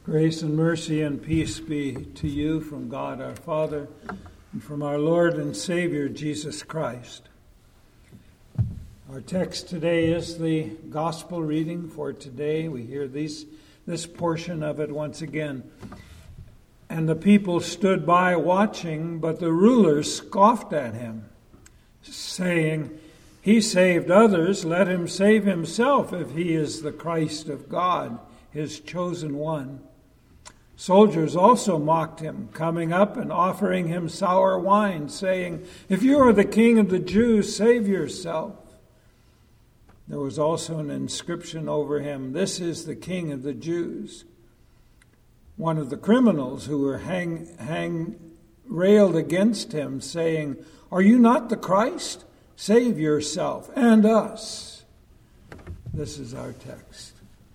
Grace and mercy and peace be to you from God our Father and from our Lord and Savior Jesus Christ. Our text today is the gospel reading for today. We hear this portion of it once again. And the people stood by watching, but the rulers scoffed at him, saying, "He saved others, let him save himself if he is the Christ of God, his chosen one." Soldiers also mocked him, coming up and offering him sour wine, saying, "If you are the king of the Jews, save yourself." There was also an inscription over him, "This is the King of the Jews." One of the criminals who were railed against him, saying, "Are you not the Christ? Save yourself and us." This is our text.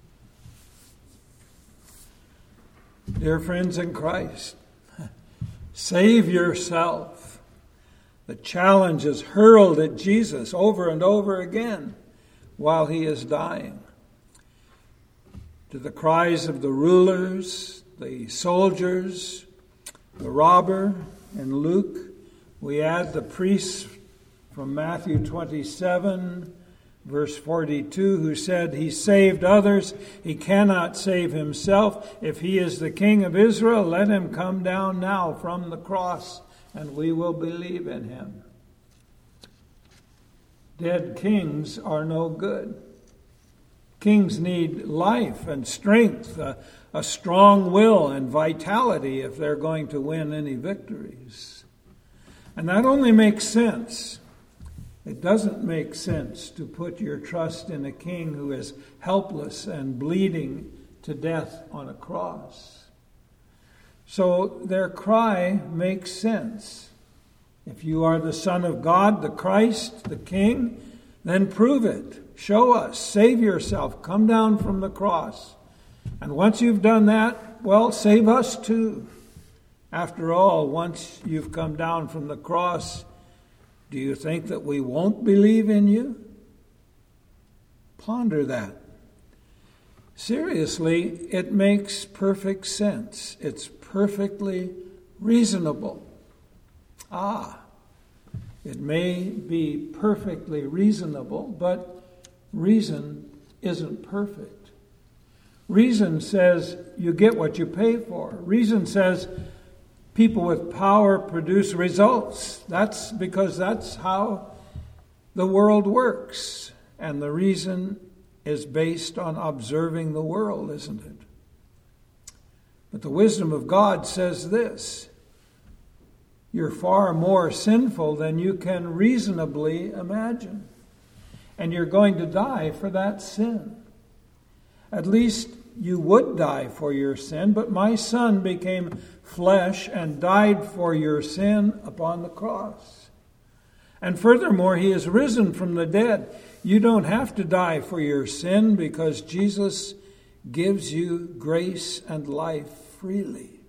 Dear friends in Christ, save yourself. The challenge is hurled at Jesus over and over again while he is dying. To the cries of the rulers, the soldiers, the robber in Luke, we add the priests from Matthew 27, verse 42, who said, "He saved others, he cannot save himself. If he is the King of Israel, let him come down now from the cross, and we will believe in him." Dead kings are no good. Kings need life and strength, a strong will and vitality if they're going to win any victories. And that only makes sense. It doesn't make sense to put your trust in a king who is helpless and bleeding to death on a cross. So their cry makes sense. If you are the Son of God, the Christ, the King, then prove it. Show us. Save yourself. Come down from the cross. And once you've done that, well, save us too. After all, once you've come down from the cross, do you think that we won't believe in you? Ponder that. Seriously, it makes perfect sense. It's perfectly reasonable. It may be perfectly reasonable, but reason isn't perfect. Reason says you get what you pay for. Reason says people with power produce results. That's because that's how the world works. And the reason is based on observing the world, isn't it? But the wisdom of God says this: you're far more sinful than you can reasonably imagine. And you're going to die for that sin. At least you would die for your sin, but my Son became flesh and died for your sin upon the cross. And furthermore, he is risen from the dead. You don't have to die for your sin because Jesus gives you grace and life freely.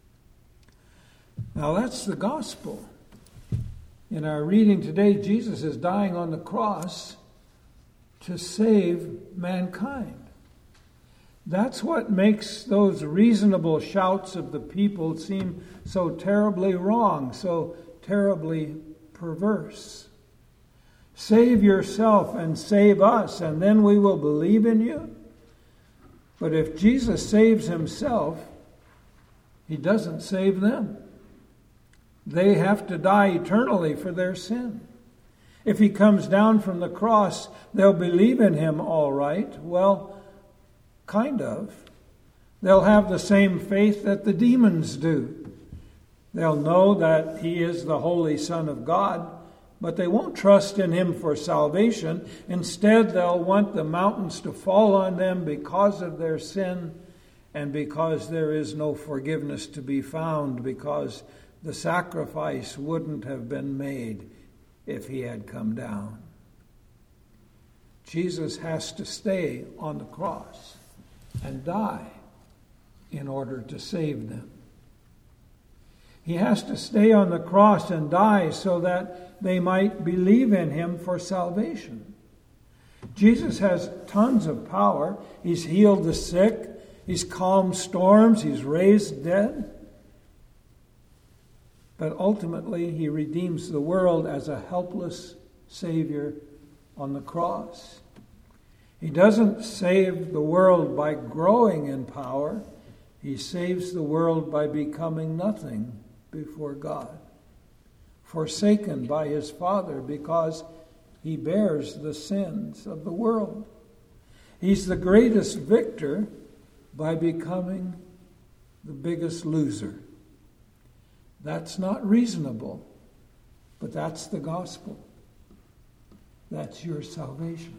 Now that's the gospel. In our reading today, Jesus is dying on the cross to save mankind. That's what makes those reasonable shouts of the people seem so terribly wrong, so terribly perverse. Save yourself and save us, and then we will believe in you. But if Jesus saves himself, he doesn't save them. They have to die eternally for their sin. If he comes down from the cross, they'll believe in him all right. Well, kind of. They'll have the same faith that the demons do. They'll know that he is the Holy Son of God, but they won't trust in him for salvation. Instead, they'll want the mountains to fall on them because of their sin and because there is no forgiveness to be found, because the sacrifice wouldn't have been made if he had come down. Jesus has to stay on the cross and die in order to save them. He has to stay on the cross and die so that they might believe in him for salvation. Jesus has tons of power. He's healed the sick. He's calmed storms. He's raised dead. But ultimately, he redeems the world as a helpless Savior on the cross. He doesn't save the world by growing in power. He saves the world by becoming nothing before God, forsaken by his Father because he bears the sins of the world. He's the greatest victor by becoming the biggest loser. That's not reasonable, but that's the gospel. That's your salvation.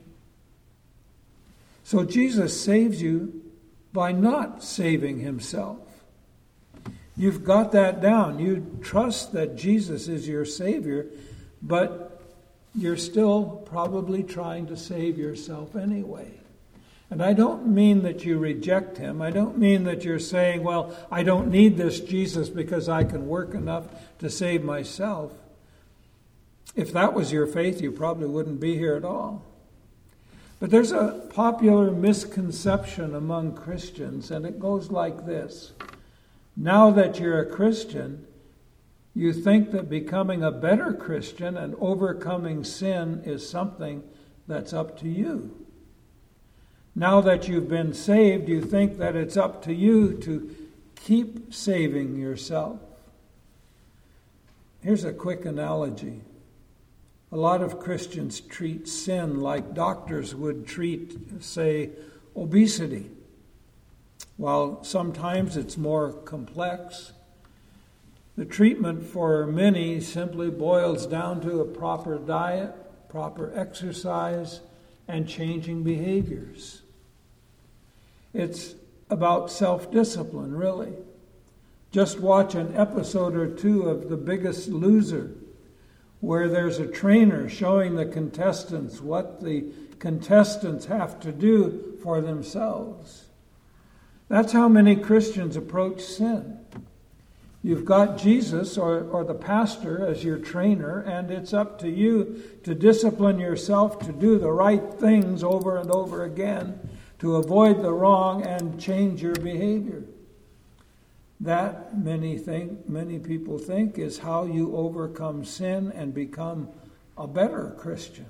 So Jesus saves you by not saving himself. You've got that down. You trust that Jesus is your Savior, but you're still probably trying to save yourself anyway. And I don't mean that you reject him. I don't mean that you're saying, well, I don't need this Jesus because I can work enough to save myself. If that was your faith, you probably wouldn't be here at all. But there's a popular misconception among Christians, and it goes like this. Now that you're a Christian, you think that becoming a better Christian and overcoming sin is something that's up to you. Now that you've been saved, you think that it's up to you to keep saving yourself. Here's a quick analogy. A lot of Christians treat sin like doctors would treat, say, obesity. While sometimes it's more complex, the treatment for many simply boils down to a proper diet, proper exercise, and changing behaviors. It's about self-discipline, really. Just watch an episode or two of The Biggest Loser, where there's a trainer showing the contestants what the contestants have to do for themselves. That's how many Christians approach sin. You've got Jesus or the pastor as your trainer, and it's up to you to discipline yourself to do the right things over and over again, to avoid the wrong and change your behavior. That, many people think, is how you overcome sin and become a better Christian.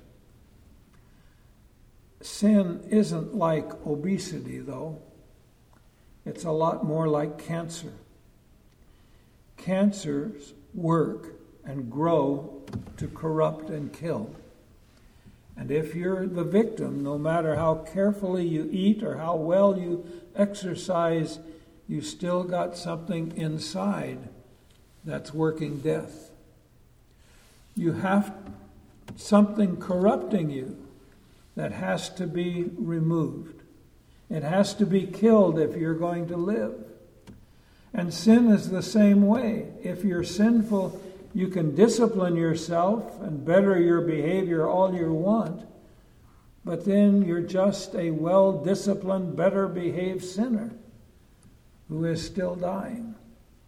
Sin isn't like obesity, though. It's a lot more like cancer. Cancers work and grow to corrupt and kill. And if you're the victim, no matter how carefully you eat or how well you exercise, you still got something inside that's working death. You have something corrupting you that has to be removed. It has to be killed if you're going to live. And sin is the same way. If you're sinful, you can discipline yourself and better your behavior all you want, but then you're just a well-disciplined, better-behaved sinner who is still dying.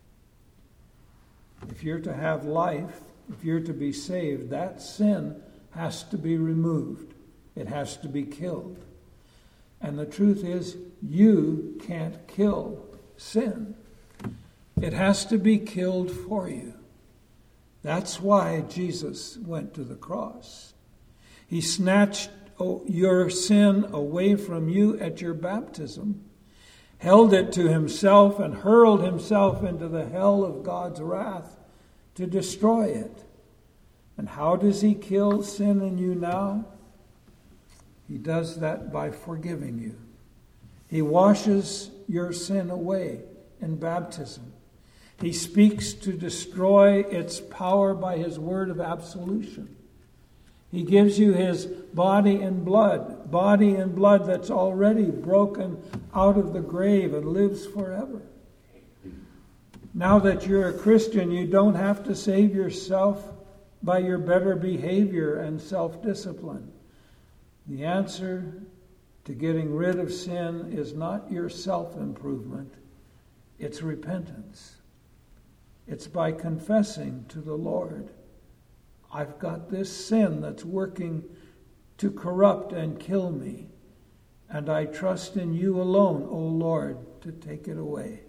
If you're to have life, if you're to be saved, that sin has to be removed. It has to be killed. And the truth is, you can't kill sin. It has to be killed for you. That's why Jesus went to the cross. He snatched your sin away from you at your baptism, held it to himself, and hurled himself into the hell of God's wrath to destroy it. And how does he kill sin in you now? He does that by forgiving you. He washes your sin away in baptism. He speaks to destroy its power by his word of absolution. He gives you his body and blood that's already broken out of the grave and lives forever. Now that you're a Christian, you don't have to save yourself by your better behavior and self-discipline. The answer to getting rid of sin is not your self-improvement, it's repentance. It's by confessing to the Lord, I've got this sin that's working to corrupt and kill me, and I trust in you alone, O Lord, to take it away.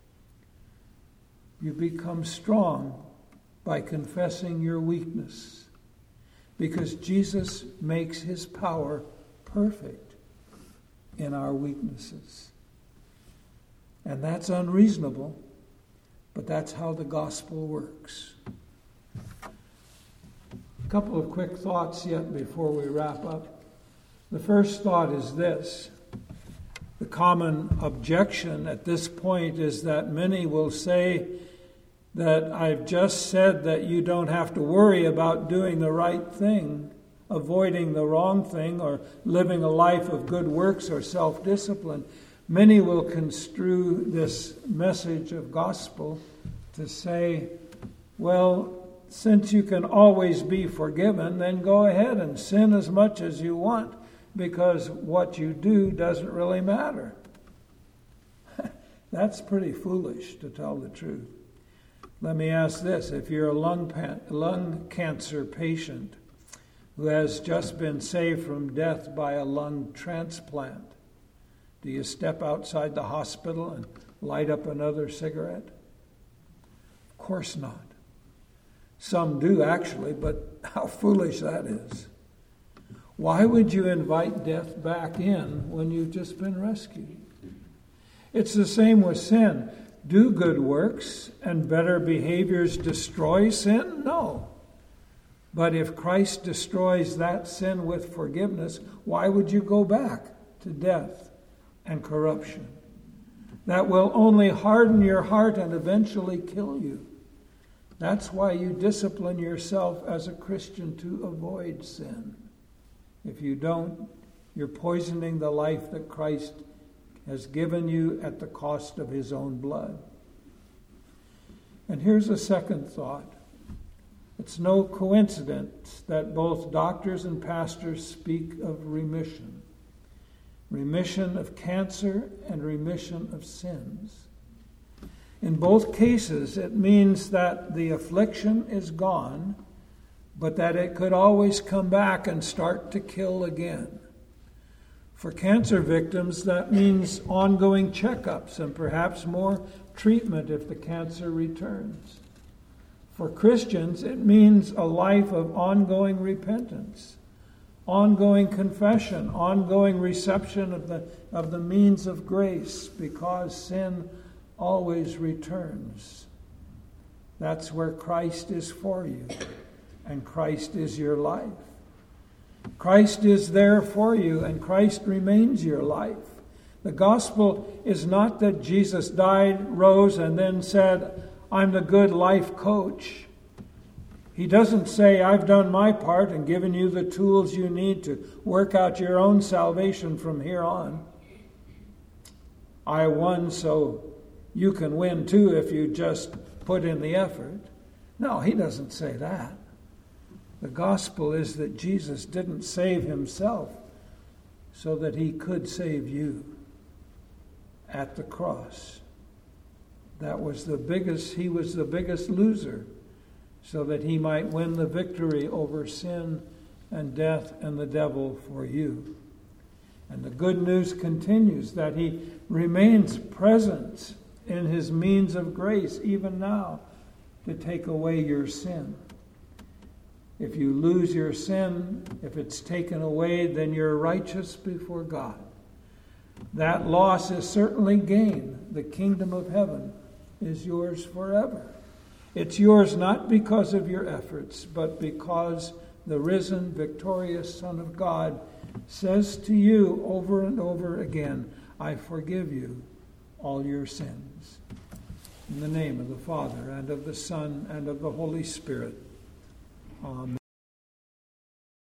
You become strong by confessing your weakness, because Jesus makes his power perfect in our weaknesses. And that's unreasonable, but that's how the gospel works. A couple of quick thoughts yet before we wrap up. The first thought is this. The common objection at this point is that many will say that I've just said that you don't have to worry about doing the right thing, avoiding the wrong thing, or living a life of good works or self-discipline. Many will construe this message of gospel to say, well, since you can always be forgiven, then go ahead and sin as much as you want, because what you do doesn't really matter. That's pretty foolish, to tell the truth. Let me ask this. If you're a lung cancer patient who has just been saved from death by a lung transplant, do you step outside the hospital and light up another cigarette? Of course not. Some do, actually, but how foolish that is. Why would you invite death back in when you've just been rescued? It's the same with sin. Do good works and better behaviors destroy sin? No. But if Christ destroys that sin with forgiveness, why would you go back to death and corruption? That will only harden your heart and eventually kill you. That's why you discipline yourself as a Christian to avoid sin. If you don't, you're poisoning the life that Christ has given you at the cost of his own blood. And here's a second thought. It's no coincidence that both doctors and pastors speak of remission. Remission of cancer and remission of sins. In both cases, it means that the affliction is gone, but that it could always come back and start to kill again. For cancer victims, that means ongoing checkups and perhaps more treatment if the cancer returns. For Christians, it means a life of ongoing repentance, ongoing confession, ongoing reception of the means of grace, because sin always returns. That's where Christ is for you, and Christ is your life. Christ is there for you, and Christ remains your life. The gospel is not that Jesus died, rose, and then said, I'm the good life coach. He doesn't say, I've done my part and given you the tools you need to work out your own salvation from here on. I won, so you can win too if you just put in the effort. No, he doesn't say that. The gospel is that Jesus didn't save himself so that he could save you at the cross. He was the biggest loser so that he might win the victory over sin and death and the devil for you. And the good news continues that he remains present in his means of grace even now to take away your sin. If you lose your sin, if it's taken away, then you're righteous before God. That loss is certainly gain. The kingdom of heaven is yours forever. It's yours not because of your efforts, but because the risen, victorious Son of God says to you over and over again, I forgive you all your sins. In the name of the Father, and of the Son, and of the Holy Spirit. Amen.